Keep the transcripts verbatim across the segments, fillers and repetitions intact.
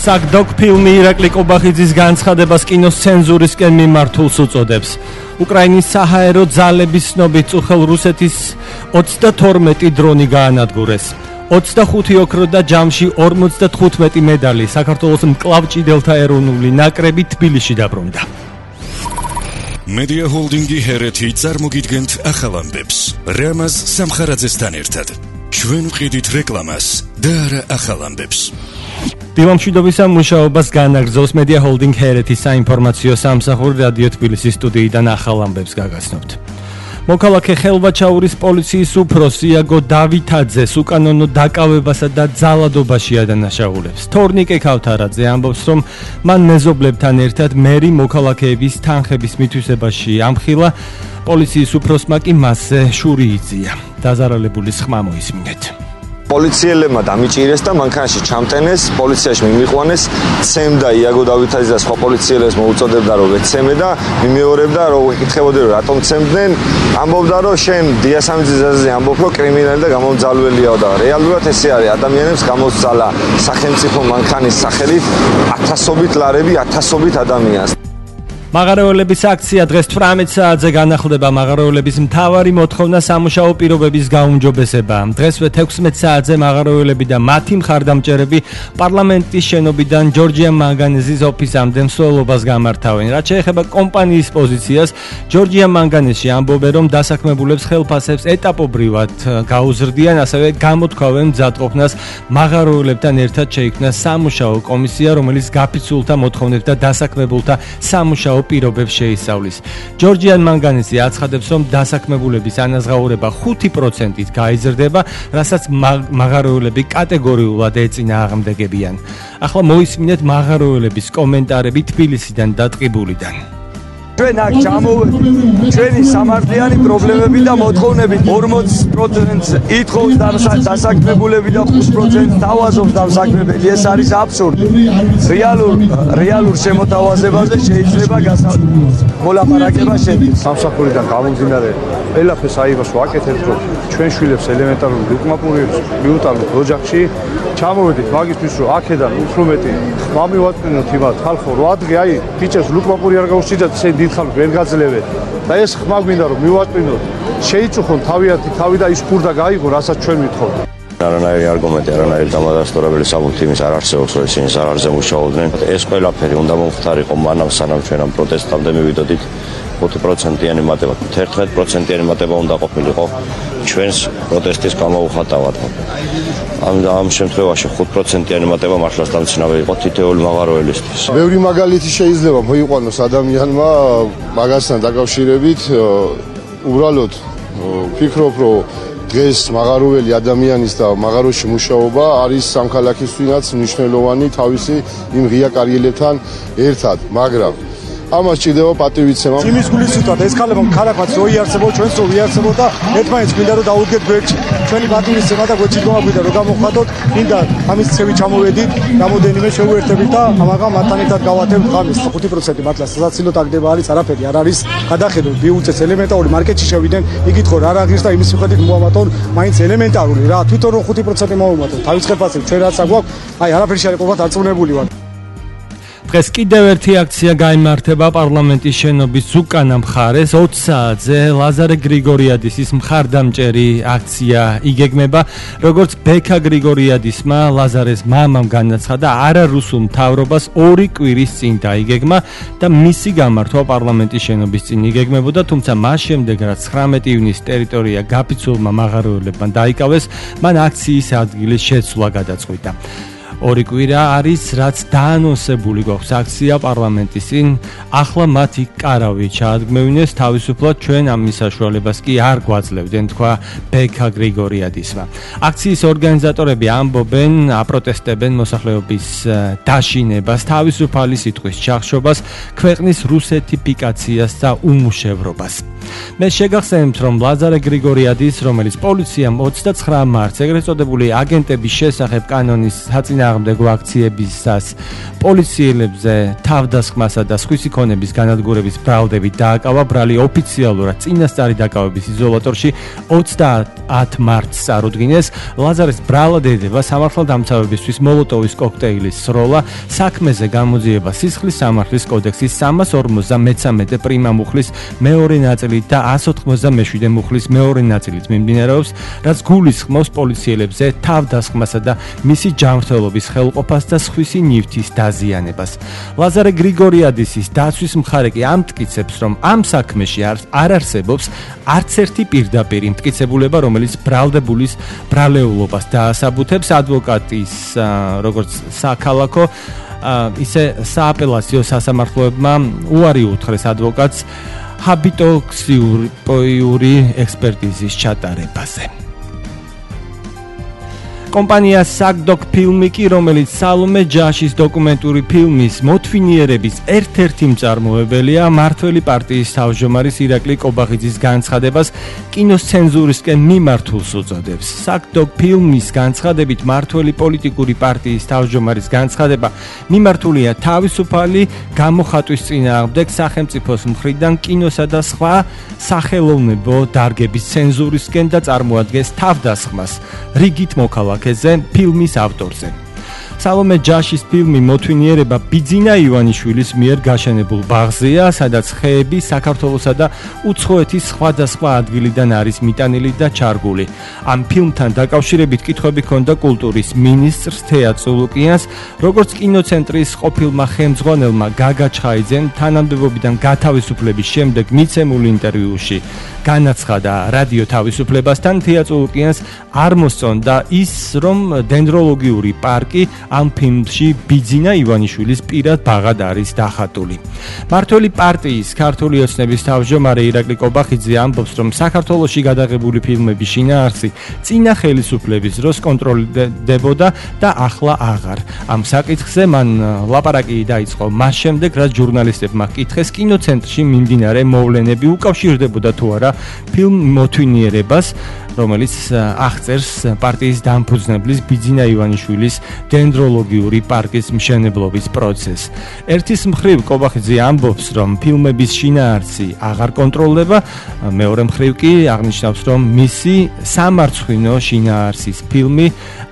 საკ-დოკ ფილმი ირაკლი კობახიძის განცხადებას კინოს ცენზურისკენ მიმართულს უწოდებს. უკრაინის საჰაერო ძალების ცნობით წუხელ რუსეთის ოცდათორმეტი დრონი გაანადგურეს. ოცდახუთი ოქრო და ჯამში ორმოცდათხუთმეტი მედალი საქართველოს მკლავჭიდელთა ეროვნული ნაკრები თბილისში დაბრუნდა. Media Holdingi ჰერეთი წარმოგიდგენთ ახალ ამბებს. რამაზ სამხარაძესთან ერთად. ჩვენ ვყიდით რეკლამას და არა ახალ ამბებს. დილამშვიდობისა მუშაობას განაგრძობს Media Holding ჰერეთის საინფორმაციო სამსახური რადიო თბილისის სტუდიიდან ახალ ამბებს გაგაცნობთ. მოქალაქე ხელვაჩაურის პოლიციის უფროსი იაგო დავითაძეს უკანონო დაკავებასა და ძალადობაში ადანაშაულებს. თორნიკე ქავთარაძე ამბობს, რომ მან მეზობლებთან ერთად მერი მოქალაქეების თანხების მითვისებაში ამხილა, პოლიციის უფროსმა კი მასზე შური იწია. დაზარალებულის ხმა მოისმინეთ. პოლიციელებმა დამიჭირეს და მანქანაში ჩამტენეს, პოლიციაში მიმიყვანეს, ცემდა იაგო დავითაძეს და სხვა პოლიციელებს მოუწოდებდა რომ ეცემე და მიმეორებდა რომ ეკითხებოდი რომ რატომ ცემდნენ, ამბობდა რომ შენ დიასამიძეზე ამბობ რომ კრიმინალი და გამომძალველიაო და რეალურად ესე არის, ადამიანებს გამოსძალა სახელმწიფო მანქანის სახელით ათასობით ლარები ათასობით ადამიანს. მაღაროელების აქცია დღეს თვრამეტ საათზე განახლდება. მაღაროელების მთავარი მოთხოვნა სამუშაო პირობების გაუმჯობესება. დღესვე თექვსმეტ საათზე მაღაროელები და მათი მხარდამჭერები პარლამენტის შენობიდან ჯორჯია მანგანეზის ოფისამდე მსვლელობას გამართავენ. რაც შეეხება კომპანიის პოზიციას, ჯორჯია მანგანეზში ამბობენ, რომ დასაქმებულებს ხელფასებს ეტაპობრივად გაუზრდიან, ასევე გამოთქვავენ მზადყოფნას მაღაროელებთან ერთად შეიქმნა სამუშაო კომისია, რომელიც გაფიცულთა მოთხოვნებს და დასაქმებულთა სამუშაო პირობებს შეისწავლის. ჯორჯიან მანგანეზი აცხადებს, რომ დასაქმებულების ანაზღაურება ხუთი პროცენტით გაიზრდება, რასაც მაღაროელები კატეგორიულად ეწინააღმდეგებიან. ახლა მოისმინეთ მაღაროელების კომენტარები თბილისიდან და ტყიბულიდან. ჩვენ აქ ჩამოვედი ჩვენი სამართლიანი პრობლემები და მოთხოვნები ორმოც პროცენტს ითხოვს დასაქმებულები და ხუთ პროცენტს თავაზობს დასაქმებელი. ეს არის აბსურდი. რეალურ რეალურ შემოთავაზებაზე შეიძლება მოლაპარაკება შედის. სამსახურიდან გამომდინარე ყველაფერს აიღოს ვაკეთებთ, რომ ჩვენ შვილებს ელემენტარული უკმაყურებელს მიუტანოთ ოჯახში. ჩამოვედით მაგისთვის, რომ აქედან უფრო მეტი ხმა მივაწვინოთ იმათ ხალხო, რომ ადრე აი ბიჭებს ლუკმაყური არ გაუსჭიდათ, ესე დიდხალხი ვერ გაძლევენ და ეს ხმა გვინდა რომ მივაწვინოთ, შეიწუხონ თავიანთი თავი და ის ხურდა გაიღო, რასაც ჩვენ ვითხოვთ. არანაირი არგუმენტი, არანაირი დამადასტურებელი საბუთი იმის არ არსებობს, რომ ისინი ზარალზე მუშაობდნენ. ეს ყველაფერი უნდა მომხდარიყო მანამ სანამ ჩვენ ამ პროტესტამდე მივიდოდით. ხუთი პროცენტიანი მატება, თერთმეტ პროცენტიანი მატება უნდა ყოფილიყო ჩვენს პროტესტის გამოუხატავად. ამ ამ შემთხვევაში ხუთი პროცენტიანი მატება მართლაც დამცინავი იყო თითოეული მაღაროელისთვის. ბევრი მაგალითი შეიძლება მოიყვანოს ადამიანმა მაგასთან დაკავშირებით. უბრალოდ ვფიქრობ, რომ დღეს მაღაროელი ადამიანის და მაღაროში მუშაობა არის სამქალაქისთვისაც მნიშვნელოვანი თავისი იმ ღია კარიერებთან ერთად, მაგრამ ამას ჭირდება პატივიცემა. იმის გულისხმობთ ეს ქალებმა ქარაქვაც რო იარსებოდა, ჩვენს რო იარსებოდა და ერთმანეთს გვინდა რომ დაუდგეთ გვერდში. ჩვენი პატივიცემა და გვერდში გვამაგვიდა რომ გამოხატოთ, მინდა ამის წევი ჩამოვედით, რამოდენიმე შევუერთებით და ამაღამ მათთან ერთად გავატევთ ღამეს. ხუთი პროცენტი მართლა სასაცილო ტაგდება არის, არაფერი არ არის გადახედოთ, მიუწეს ელემენტარული მარკეტში შევიდნენ, იგითხო რა რაღის და იმის მიხედვით მოამატონ, მაინც ელემენტარული რა, თვითონ რომ ხუთი პროცენტი მოამატოთ, თავის ხელფასებს ჩვენ რაც აგვაქვს, აი არაფერი შეერყობათ არწმუნებული ვარ. დღეს კიდევ ერთი აქცია გაიმართება პარლამენტის შენობის უკანა მხარეს. ოცი საათზე ლაზარე გრიგორიადისის მხარდამჭერი აქცია იგეგმება. როგორც ბექა გრიგორიადისმა ლაზარეს მამამ განაცხადა, არარუსულ მთავრობას ორი კვირის წინ დაიგეგმა და მისი გამართვა პარლამენტის შენობის წინ იგეგმებოდა, თუმცა მას შემდეგ რაც ცხრამეტი ივნისის ტერიტორია გაფიცულმა მაღაროელებმა დაიკავეს, მან აქციის ადგილის შეცვლა გადაწყვიტა. ორი კვირა არის, რაც დაანონსებული გვაქვს აქცია პარლამენტის წინ. ახლა მათი კარავი ჩაადგმევინეს, თავისუფლად ჩვენ ამის საშუალებას კი არ გვაძლევდნენ, თქვა ბექა გრიგორიადისმა. აქციის ორგანიზატორები ამბობენ, აპროტესტებენ მოსახლეობის დაშინებას, თავისუფალი სიტყვის ჩახშობას, ქვეყნის რუსეთიფიკაციას და უმუშევრობას. მე შეგახსენებთ, რომ ლაზარე გრიგორიადის, რომელიც პოლიციამ ოცდაცხრა მარტს ეგრეთ წოდებული აგენტების შესახებ კანონის საწინააღმდეგო წინააღმდეგო აქციებისას პოლიციელებზე თავდასხმასა და სხვისი ქონების განადგურების ბრალდები დააკავა. ბრალი ოფიციალურად წინასწარი დაკავების იზოლატორში ოცდაათ მარტს წარუდგინეს. ლაზარის ბრალად ედება სამართალდამცავებისთვის მოლოტოვის კოქტეილის სროლა, საქმეზე გამოძიება სისხლის სამართლის კოდექსის სამას ორმოცდამეცამეტე პრიმა მუხლის მეორე ნაწილით და ასს ოთხმოცდამეშვიდე მუხლის მეორე ნაწილით მიმდინარეობს, რაც გულისხმობს პოლიციელებზე თავდასხმასა და მისი ჯანმრთელობის ხელყოფას და სხვისი ნივთის დაზიანებას. ლაზარე გრიგორიადისის დაცვის მხარე კი ამტკიცებს, რომ ამ საქმეში არ არსებობს არც ერთი პირდაპირი მტკიცებულება, რომელიც ბრალდებულის ბრალეულობას დაასაბუთებს. ადვოკატის როგორც საქალაქო ისე სააპელაციო სასამართლოებმა უარი უთხრეს ადვოკატს ჰაბიტოქსიური ექსპერტიზის ჩატარებაზე. კომპანია SAGDOC ფილმი კი, რომელიც სალომე ჯაშის დოკუმენტური ფილმის მოთვინიერების ერთ-ერთი მწარმოებელია, მართველი პარტიის თავმჯდომარის ირაკლი კობახიძის განცხადებას კინოს ცენზურისკენ მიმართულს უწოდებს. SAGDOC ფილმის განცხადებით მართველი პოლიტიკური პარტიის თავმჯდომარის განცხადება მიმართულია თავისუფალი გამოხატვის წინააღმდეგ სახელმწიფოს მხრიდან კინოსა და სხვა სახელოვნებო დარგების ცენზურისკენ და წარმოადგენს თავდასხმას რიგით მოქალაქეზე ფილმის ავტორზე. სალომე ჯაშის ფილმი მოთვინიერება ბიძინა ივანიშვილის მიერ გაშენებულ ბაღზეა, სადაც ხეები საქართველოსა და უცხოეთის სხვადასხვა ადგილიდან არის მიტანილი და ჩარგული. ამ ფილმთან დაკავშირებით კითხვები ჰქონდა კულტურის მინისტრს თეა წულუკიანს, როგორც კინოცენტრის ყოფილმა ხელმძღვანელმა გაგა ჩხაიძემ თანამდებობიდან გათავისუფლების შემდეგ მიცემულ ინტერვიუში განაცხადა რადიო თავისუფლებასთან. თეა წულუკიანს არ მოსწონდა ის, რომ დენდროლოგიური პარკი ამ ფილმში ბიძინა ივანიშვილის პირად ბაღად არის დახატული. მართველი პარტიის ქართული ოცნების თავმჯდომარე ირაკლი კობახიძე ამბობს, რომ საქართველოში გადაღებული ფილმების შინაარსი წინა ხელისუფლების დროს კონტროლდებოდა და ახლა აღარ. ამ საკითხზე მან ლაპარაკი დაიწყო მას შემდეგ, რაც ჟურნალისტებმა ჰკითხეს კინოცენტრში მიმდინარე მოვლენები უკავშირდებოდა თუ არა ფილმ მოთვინიერებას, რომელიც აღწერს პარტიის დამფუძნებლის ბიძინა ივანიშვილის დენდროლოგიური პარკის მშენებლობის პროცესს. ერთის მხრივ კობახიძე ამბობს, რომ ფილმების შინაარსი აღარ კონტროლდება, მეორე მხრივ კი აღნიშნავს, რომ მისი სამარცხვინო შინაარსის ფილმი,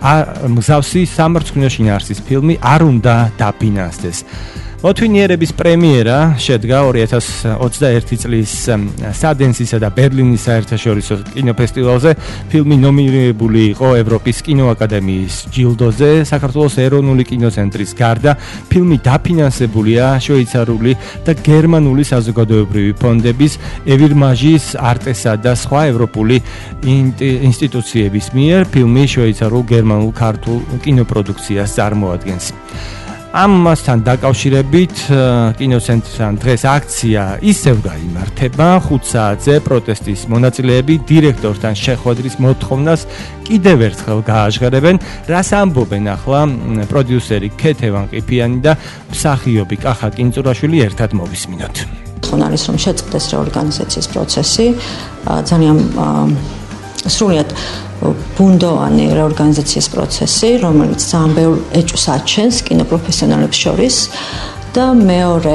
მსგავსი სამარცხვინო შინაარსის ფილმი არ უნდა დაფინანსდეს. მოთვინიერების პრემიერა შედგა ორი ათას ოცდაერთი წლის სადენსისა და ბერლინის საერთაშორისო კინოფესტივალზე. ფილმი ნომინირებული იყო ევროპის კინოაკადემიის ჯილდოზე. საქართველოს ეროვნული კინოცენტრის გარდა ფილმი დაფინანსებულია შვეიცარიული და გერმანული საზოგადოებრივი ფონდების, ევირმაჟის, არტესა და სხვა ევროპული ინსტიტუციების მიერ. ფილმი შვეიცარულ, გერმანულ, ქართულ კინოპროდუქციას წარმოადგენს. ამასთან დაკავშირებით კინოცენტრთან დღეს აქცია ისევ გაიმართება. ხუთ საათზე პროტესტის მონაწილეები დირექტორთან შეხვედრის მოთხოვნას კიდევ ერთხელ გააჟღერებენ. რას ამბობენ ახლა პროდიუსერი ქეთევან ყიფიანი და მსახიობი კახა კინწურაშვილი, ერთად მოვისმინოთ. მოთხოვნა არის, რომ შეწყდეს რეორგანიზაციის პროცესი, ძალიან სრულიად ბუნდოვანი რეორგანიზაციის პროცესი, რომელიც ძალიან ბევრ ეჭვს აჩენს კინოპროფესიონალებს შორის და მეორე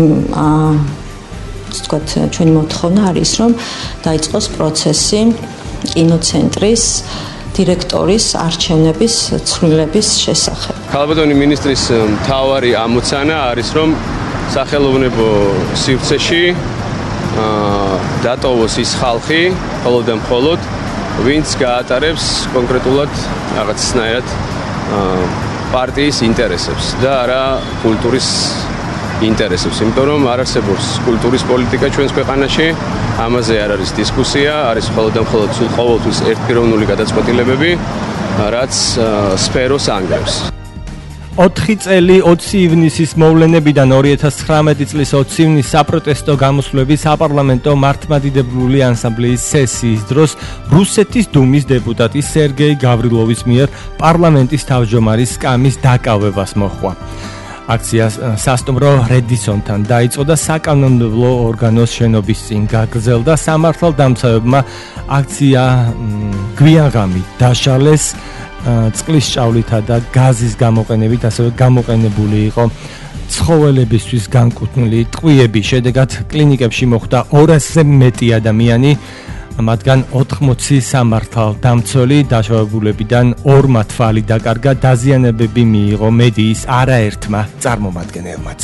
ვთქვათ, ჩვენი მოთხოვნა არის, რომ დაიწყოს პროცესი კინოცენტრის დირექტორის არჩევნების ცვლილების შესახებ. ქალბატონი მინისტრის მთავარი ამოცანა არის, რომ სახელოვნებო სივრცეში დატოვოს ის ხალხი, მხოლოდ და მხოლოდ ვინც გაატარებს კონკრეტულად რაღაცნაირად პარტიის ინტერესებს და არა კულტურის ინტერესებს, იმიტომ რომ არ არსებობს კულტურის პოლიტიკა ჩვენს ქვეყანაში, ამაზე არ არის დისკუსია, არის მხოლოდ და მხოლოდ ყოველთვის ერთპიროვნული გადაწყვეტილებები, რაც სფეროს ანგრევს. ოთხი წელი ოცი ივნისის მოვლენებიდან ორი ათას ცხრამეტი წლის ოცი ივნის საპროტესტო გამოსვლების საპარლამენტო მართლმადიდებლური ანსამბლეის სესიის დროს რუსეთის დუმის დეპუტატი სერგეი გავრილოვის მიერ პარლამენტის თავმჯდომარის სკამის დაკავებას მოჰყვა. აქცია სასტუმრო რედისონთან დაიწყო და საკანონმდებლო ორგანოს შენობის წინ გაგრძელდა. სამართალდამცავებმა აქცია გვიანღამით დაშალეს წყლის ჭავლითა და გაზის გამოყენებით, ასევე გამოყენებული იყო ცხოველებისთვის განკუთვნილი ტყვიები. შედეგად კლინიკებში მოხვდა ორასზე მეტი ადამიანი, მათგან ოთხმოცი სამართალდამცველი, დაშავებულებიდან ორმა თვალი დაკარგა, დაზიანებები მიიღო მედიის არაერთმა წარმომადგენელმაც.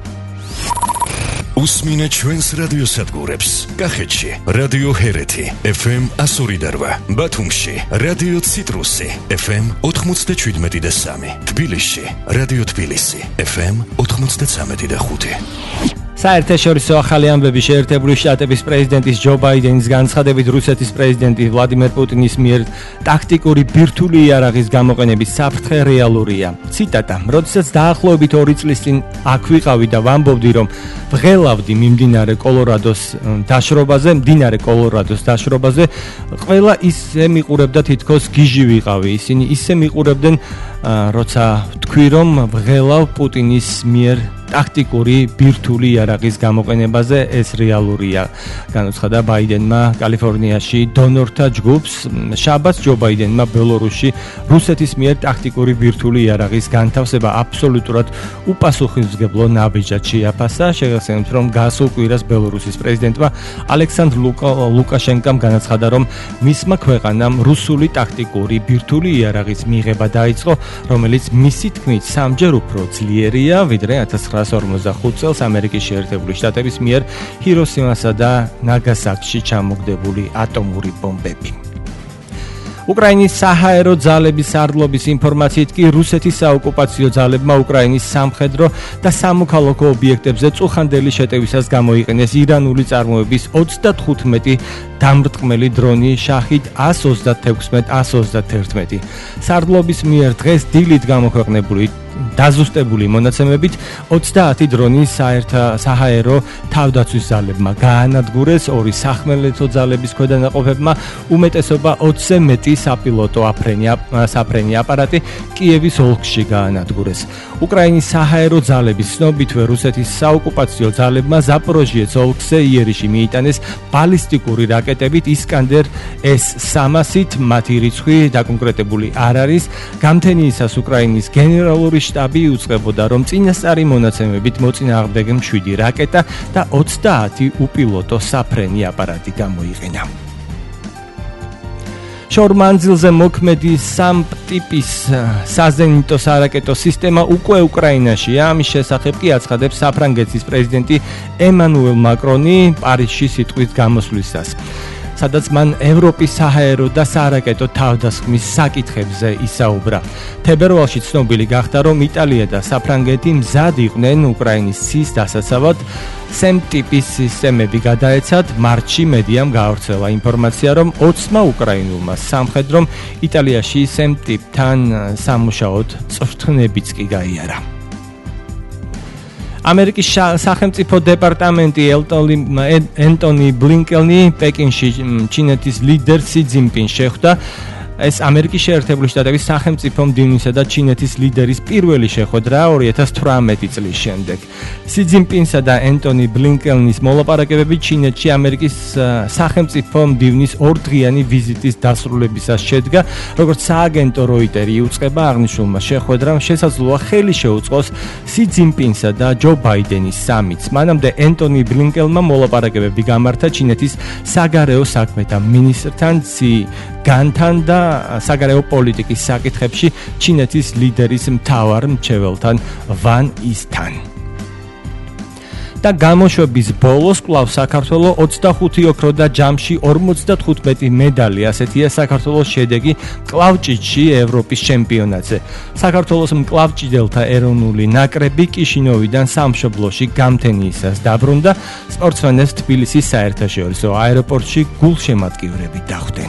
უსმინე ჩვენს რადიოსადგურებს. კახეთში რადიო ჰერეთი ეფ ემ εκατო ორი და რვა, ბათუმში რადიო ციტრუსი ეფ ემ ოთხმოცდაშვიდმეტი და სამი, თბილისში რადიო თბილისი ეფ ემ ოთხმოცდაცამეტი და ხუთი. საერთაშორისო ახალი ამბები შეერთებული შტატების პრეზიდენტის ჯო ბაიდენის განცხადებით რუსეთის პრეზიდენტი ვლადიმერ პუტინის მიერ ტაქტიკური ბირთვული იარაღის გამოყენების საფრთხე რეალურია. ციტატა: როდესაც დაახლოებით ორი წლის წინ აქ ვიყავი და ვამბობდი, რომ ვღელავდი მიმდინარე კოლორადოს დაშრობაზე, მდინარე კოლორადოს დაშრობაზე, ყველა ისე მიყურებდა თითქოს გიჟი ვიყავი. ისინი ისე მიყურებდნენ, როცა თქვი, რომ ვღელავ პუტინის მიერ ტაქტიკური ბირთვული იარაღის გამოყენებაზე, ეს რეალურია. განუცხადა ბაიდენმა კალიფორნიაში დონორთა ჯგუფს. შაბათს ჯო ბაიდენმა ბელორუსში რუსეთის მიერ ტაქტიკური ბირთვული იარაღის განთავსება აბსოლუტურად უპასუხისმგებლო ნაბიჯად შეაფასა. შეგახსენებთ, რომ გასულ კვირას ბელორუსის პრეზიდენტმა ალექსანდრ ლუკაშენკომ განაცხადა, რომ მისმა ქვეყანამ რუსული ტაქტიკური ბირთვული იარაღის მიღება დაიწყო, რომელიც მისი თქმით სამჯერ უფრო ძლიერია, ვიდრე ათას ცხრაასი ორმოცდახუთი წელს ამერიკის შეერთებული შტატების მიერ ჰიროსიმასა და ნაგასაკში ჩამოგდებული ატომური ბომბები. უკრაინის საჰაერო ძალების სარდლობის ინფორმაციით კი რუსეთის საოკუპაციო ძალებმა უკრაინის სამხედრო და სამოქალაქო ობიექტებზე წუხანდელი შეტევისას გამოიყენეს ირანული წარმოების ოცდათხუთმეტი დამრტყმელი დრონი შაჰიდ εκατო ოცდათექვსმეტი εκατო ოცდათერთმეტი. სარდლობის მიერ დღეს დილით გამოქვეყნებული დაზუსტებული მონაცემებით ოცდაათი დრონი საჰაერო თავდაცვის ძალებმა გაანადგურეს, ორი სახმელეთო ძალების ქვედანაყოფებმა, უმეტესობა ოცზე მეტი საპილოტო საფრენი აპარატი კიევის ოლქში გაანადგურეს. უკრაინის საჰაერო ძალების ცნობითვე რუსეთის საოკუპაციო ძალებმა ზაპოროჟიეს ოლქზე იერიში მიიტანეს ბალისტიკური რაკეტებით ისკანდერ ეს სამასით, მათი რიცხვი დაკონკრეტებული არ არის. გამთენიისას უკრაინის გენერალური შტაბი უწყებოდა, რომ წინასწარი მონაცემებით მოწინააღმდეგემ შვიდი რაკეტა და ოცდაათი უპილოტო საფრენი აპარატი გამოიყენა. შორ მანძილზე მოქმედი სამ ტიპის საზენიტო სარაკეტო სისტემა უკვე უკრაინაშია. ამის შესახებ კი აცხადებს საფრანგეთის პრეზიდენტი ემანუელ მაკრონი პარიზში სიტყვის გამოსვლისას, სადაც მან ევროპის საჰაერო და სარაკეტო თავდასხმის საკითხებზე ისაუბრა. თებერვალში ცნობილი გახდა, რომ იტალია და საფრანგეთი მზად იყვნენ უკრაინის ცის დასაცავად. სემ ტიპის სისტემები გადაეცათ. მარტში მედიამ გაავრცელა ინფორმაცია, რომ ოცმა უკრაინულმა სამხედრომ იტალიაში სემ ტიპთან სამუშაოდ წვრთნებიც კი გაიარა. ამერიკის სახელმწიფო დეპარტამენტი ენტონი ბლინკენი პეკინში ჩინეთის ლიდერ სი ძინპინს შეხვდა. ეს ამერიკის შეერთებული შტატების სახელმწიფო მდივნისა და ჩინეთის ლიდერის პირველი შეხვედრა ორი ათას თვრამეტი წლის შემდეგ. სი ძინპინსა და ენტონი ბლინკენის მოლაპარაკებები ჩინეთში ამერიკის სახელმწიფო მდივნის ორდღიანი ვიზიტის დასრულებისას შედგა. როგორც სააგენტო როიტერი იუწყება, აღნიშნულმა შეხვედრამ შესაძლოა ხელი შეუწყოს სი ძინპინსა და ჯო ბაიდენის სამიტს. მანამდე ენტონი ბლინკენმა მოლაპარაკებები გამართა ჩინეთის საგარეო საქმეთა მინისტრთან ცი განთან და საგარეო პოლიტიკის საკითხებში ჩინეთის ლიდერის მთავარ მრჩეველთან ვან ისთან. და გამოშვების ბოლოს კვლავ საქართველო ოცდახუთი ოქრო და ჯამში ორმოცდათხუთმეტი მედალი, ასეთია საქართველოს შედეგი მკლავჭიდში ევროპის ჩემპიონატზე. საქართველოს მკლავჭიდელთა ეროვნული ნაკრები კიშინოვიდან სამშობლოში გამთენიისას დაბრუნდა. სპორტსმენებს თბილისის საერთაშორისო აეროპორტში გულშემატკივრებით დახვდნენ.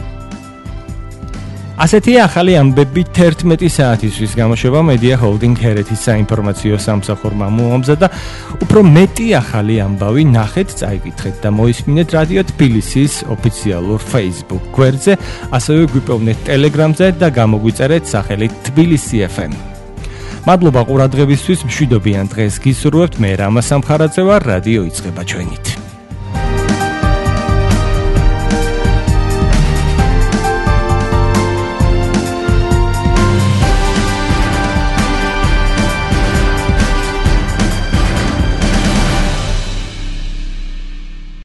ასეთია ახალი ამბები თერთმეტი საათისთვის გამოშვება Media Holding ჰერეთის საინფორმაციო სამსახურმა მოამზა და უფრო მეტი ახალი ამბავი ნახეთ, წაიკითხეთ და მოისმინეთ რადიო თბილისის ოფიციალურ Facebook გვერდზე, ასევე გვიპოვნეთ Telegram-ზე და გამოგვიწერეთ სახელით თბილისი ეფ ემ. მადლობა ყურადღებისთვის, მშვიდობიან დღეს გისურვებთ. მე რამაზ სამხარაძე ვარ, რადიო იწყება ჩვენით.